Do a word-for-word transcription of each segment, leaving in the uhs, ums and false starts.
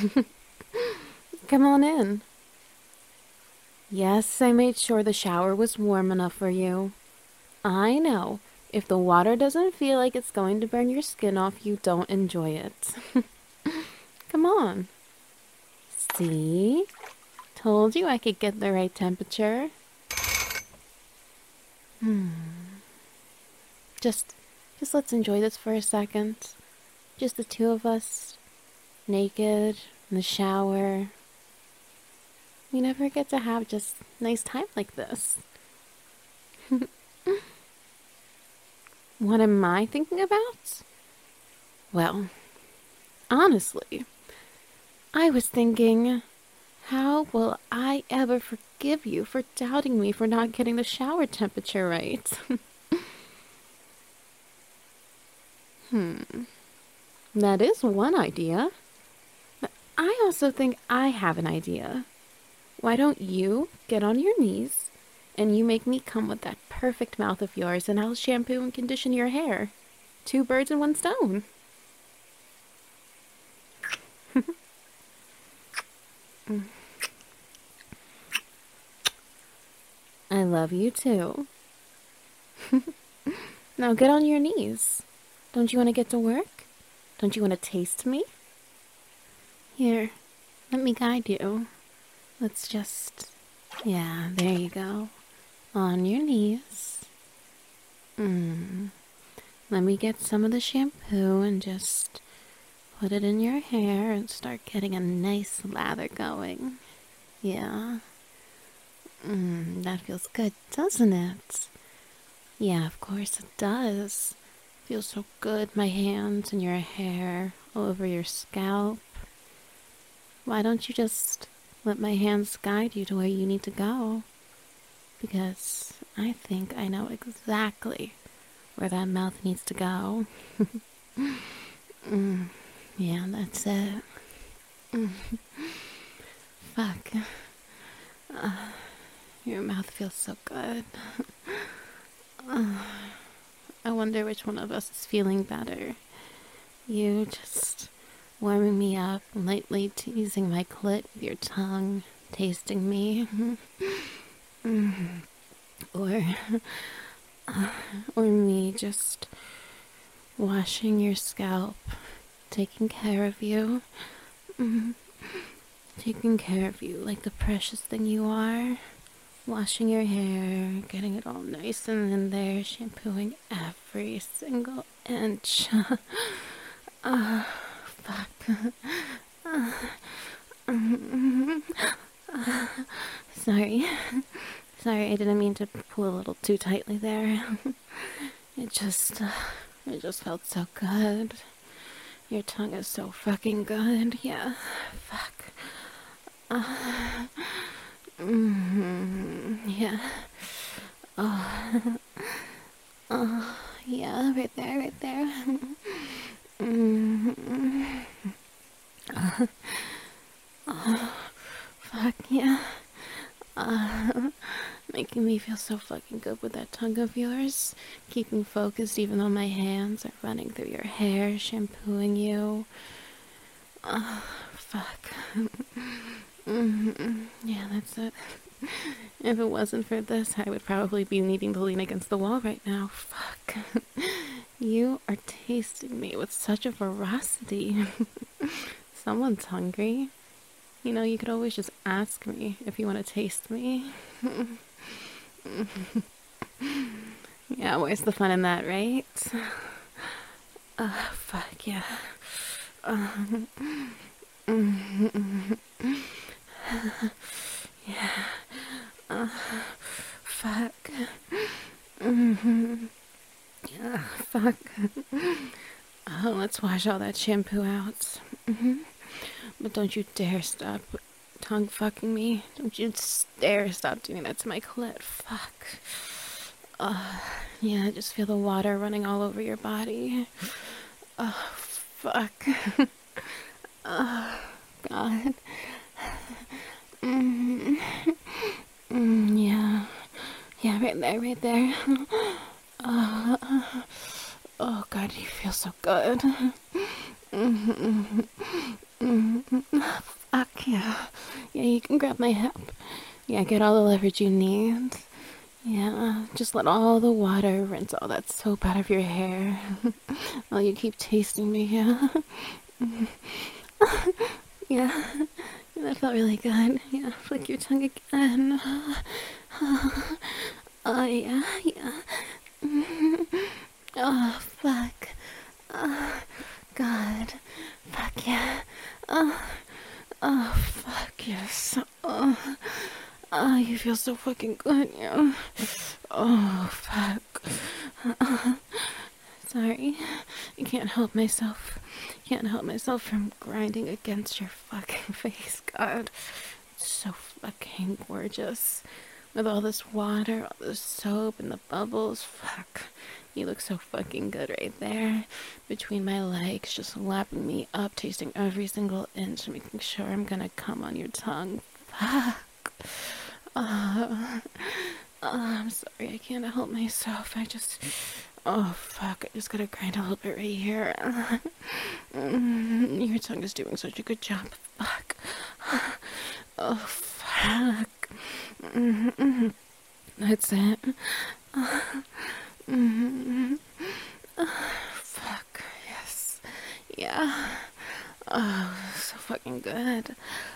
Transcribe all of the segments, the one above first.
Come on in. Yes, I made sure the shower was warm enough for you. I know. If the water doesn't feel like it's going to burn your skin off, you don't enjoy it. Come on. See? Told you I could get the right temperature. Hmm. Just, just let's enjoy this for a second. Just the two of us, naked, in the shower. We never get to have just nice time like this. What am I thinking about? Well, honestly, I was thinking, how will I ever forgive you for doubting me for not getting the shower temperature right? hmm, that is one idea. But I also think I have an idea. Why don't you get on your knees and you make me come with that perfect mouth of yours and I'll shampoo and condition your hair? Two birds in one stone. I love you too. Now get on your knees. Don't you want to get to work? Don't you want to taste me? Here, let me guide you. Let's just... Yeah, there you go. On your knees. Mm. Let me get some of the shampoo and just put it in your hair and start getting a nice lather going. Yeah. Mm, that feels good, doesn't it? Yeah, of course it does. Feels so good, my hands and your hair all over your scalp. Why don't you just let my hands guide you to where you need to go? Because I think I know exactly where that mouth needs to go. mm, yeah, that's it. Mm. Fuck. Uh, your mouth feels so good. uh, I wonder which one of us is feeling better. You just warming me up, lightly teasing my clit with your tongue, tasting me. or, uh, or me just washing your scalp, taking care of you. Mm, taking care of you like the precious thing you are. Washing your hair, getting it all nice and in there, shampooing every single inch. Ah, fuck. Sorry. Sorry, I didn't mean to pull a little too tightly there. It just, uh, it just felt so good. Your tongue is so fucking good. Yeah, fuck. Uh, mm, yeah. Oh, oh, yeah, right there, right there. Mm, uh, oh, fuck, yeah. Uh, making me feel so fucking good with that tongue of yours. Keeping focused even though my hands are running through your hair, shampooing you. Oh, fuck. mm-hmm. Yeah, that's it. If it wasn't for this, I would probably be needing to lean against the wall right now. Fuck. You are tasting me with such a ferocity. Someone's hungry. You know, you could always just ask me if you want to taste me. Yeah, where's the fun in that, right? Uh, fuck, yeah. Um, yeah. Uh, fuck. Yeah, fuck. Oh, let's wash all that shampoo out. Mm-hmm. But don't you dare stop tongue fucking me. Don't you dare stop doing that to my clit. Fuck. Uh, yeah, I just feel the water running all over your body. Oh, fuck. Oh, God. Mm, mm, yeah. Yeah, right there, right there. Uh, oh, God, you feel so good. Mm-hmm. Mm-hmm. Fuck yeah. Yeah, you can grab my hip. Yeah, get all the leverage you need. Yeah, just let all the water rinse all that soap out of your hair while you keep tasting me, yeah? Yeah, that felt really good. Yeah, flick your tongue again. Oh, yeah, yeah. Oh, fuck. Oh, God. Fuck yeah. Oh, oh, fuck yes. Oh, oh, you feel so fucking good, yeah. Oh, fuck. Uh, sorry. I can't help myself. Can't help myself from grinding against your fucking face, God. It's so fucking gorgeous. With all this water, all this soap, and the bubbles. Fuck. You look so fucking good right there. Between my legs, just lapping me up, tasting every single inch, making sure I'm gonna come on your tongue. Fuck. Uh, uh, I'm sorry, I can't help myself. I just. Oh, fuck. I just gotta grind a little bit right here. Your tongue is doing such a good job. Fuck. Oh, fuck. That's it. Fuck. Yes. Yeah. Oh, so fucking good.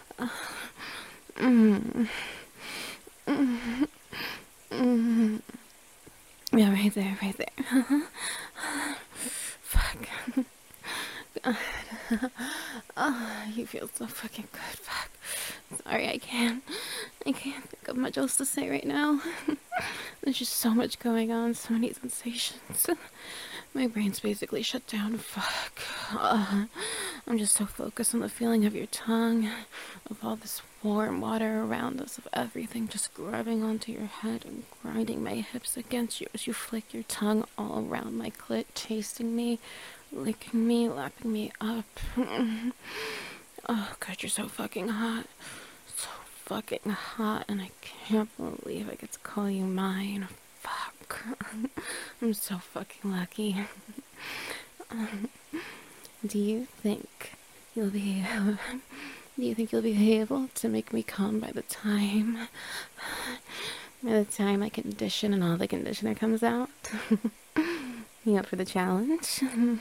Mm. Mm. Mm. Yeah, right there, right there. Fuck. God. Oh, you feel so fucking good. Fuck. Sorry, I can't. I can't think of much else to say right now. There's just so much going on, so many sensations. My brain's basically shut down. Fuck. Uh, I'm just so focused on the feeling of your tongue, of all this warm water around us, of everything just grabbing onto your head and grinding my hips against you as you flick your tongue all around my clit, tasting me, licking me, lapping me up. Oh, God, you're so fucking hot. So fucking hot, and I can't believe I get to call you mine. Fuck. I'm so fucking lucky. Um, do you think you'll be... do you think you'll be able to make me come by the time... by the time I condition and all the conditioner comes out? You up for the challenge?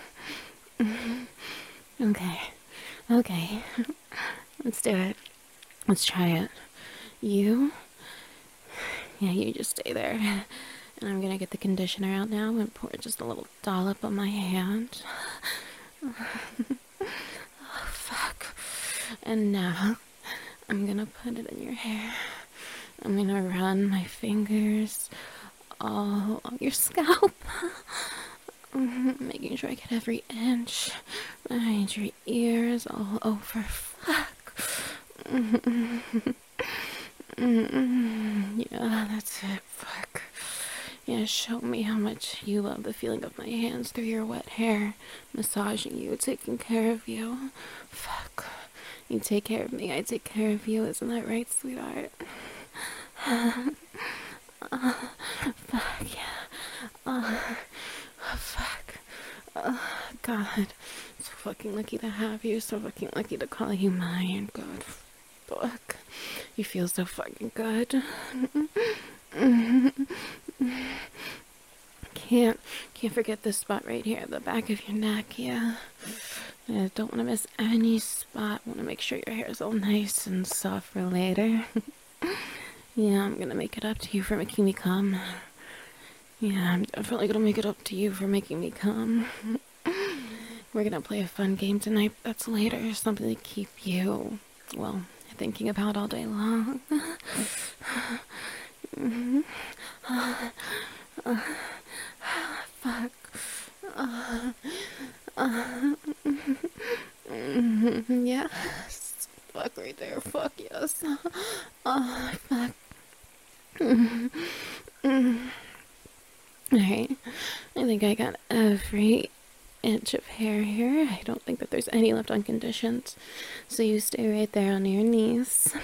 Okay. Okay. Let's do it. Let's try it. You... Yeah, you just stay there. And I'm gonna get the conditioner out now and pour just a little dollop on my hand. Oh, fuck. And now, I'm gonna put it in your hair. I'm gonna run my fingers all on your scalp. Making sure I get every inch behind your ears, all over. Fuck. Yeah, that's it. Fuck. Yeah, show me how much you love the feeling of my hands through your wet hair, massaging you, taking care of you. Fuck. You take care of me, I take care of you. Isn't that right, sweetheart? uh, fuck, yeah. Uh, fuck. Uh, God. So fucking lucky to have you. So fucking lucky to call you mine. God. Fuck. You feel so fucking good. Can't, can't forget this spot right here at the back of your neck, yeah. I don't want to miss any spot. Want to make sure your hair is all nice and soft for later. Yeah, I'm gonna make it up to you for making me come. Yeah, I'm definitely gonna make it up to you for making me come. We're gonna play a fun game tonight that's later, something to keep you, well, thinking about all day long. Mm-hmm. uh, uh, fuck. Uh, uh, mm-hmm. Yes. Fuck right there. Fuck yes. Oh, fuck. Mm-hmm. Alright. I think I got every inch of hair here. I don't think that there's any left unconditioned. So you stay right there on your knees.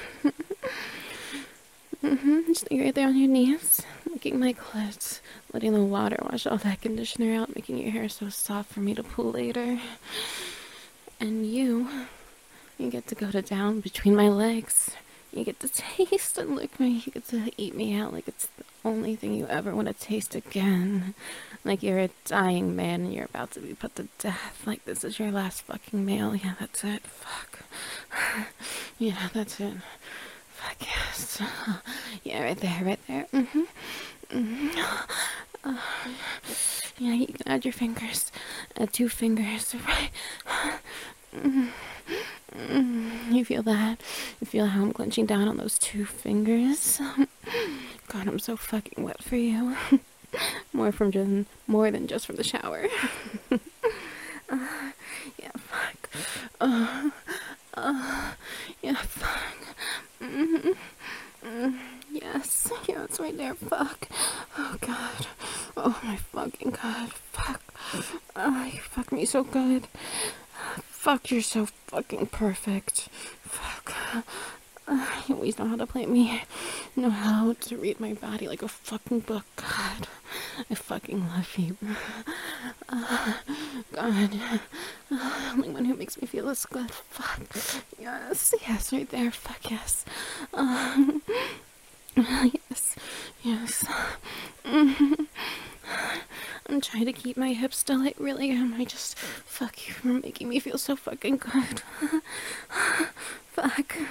Mm-hmm. Stay right there on your knees, licking my clit, letting the water wash all that conditioner out, making your hair so soft for me to pull later. And you, you get to go to down between my legs. You get to taste and lick me. You get to eat me out like it's the only thing you ever want to taste again. Like you're a dying man and you're about to be put to death. Like this is your last fucking meal. Yeah, that's it. Fuck. Yeah, that's it. Fuck yes. Yeah, right there, right there. Mm-hmm. Mm-hmm. Uh, yeah, you can add your fingers. Add two fingers, right? Mm-hmm. Mm, you feel that? You feel how I'm clenching down on those two fingers? God, I'm so fucking wet for you. More from just, more than just from the shower. uh, yeah, fuck. Uh, uh, yeah, fuck. Mm-hmm. Mm, yes, yeah, it's right there. Fuck. Oh God. Oh my fucking God. Fuck. Oh, you fuck me so good. Fuck, you're so fucking perfect. Fuck. Uh, you always know how to play me. Know how to read my body like a fucking book. God. I fucking love you. Uh, God. Uh, only one who makes me feel this good. Fuck. Yes. Yes, right there. Fuck yes. Um. Yes. Yes. Mm-hmm. I'm trying to keep my hips still. I really am. I just fuck you for making me feel so fucking good. Fuck.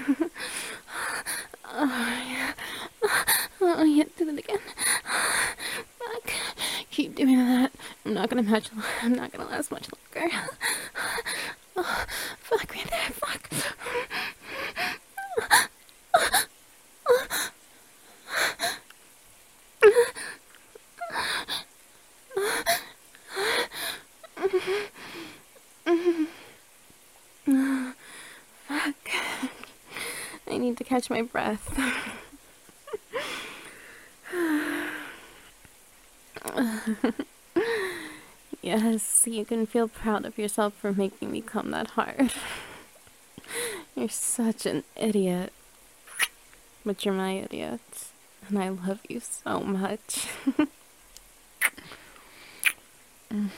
Oh yeah. Oh yeah. Do it again. Fuck. Keep doing that. I'm not gonna match. I'm not gonna last much longer. Oh, fuck right there. Fuck. Fuck. I need to catch my breath. Yes, you can feel proud of yourself for making me come that hard. You're such an idiot. But you're my idiot. And I love you so much. mm.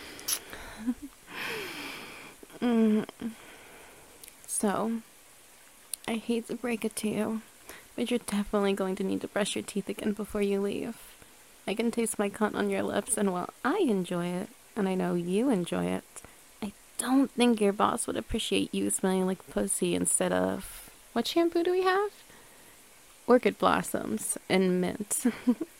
Mm. So, I hate to break it to you, but you're definitely going to need to brush your teeth again before you leave. I can taste my cunt on your lips, and while I enjoy it, and I know you enjoy it, I don't think your boss would appreciate you smelling like pussy instead of... What shampoo do we have? Orchid blossoms and mint.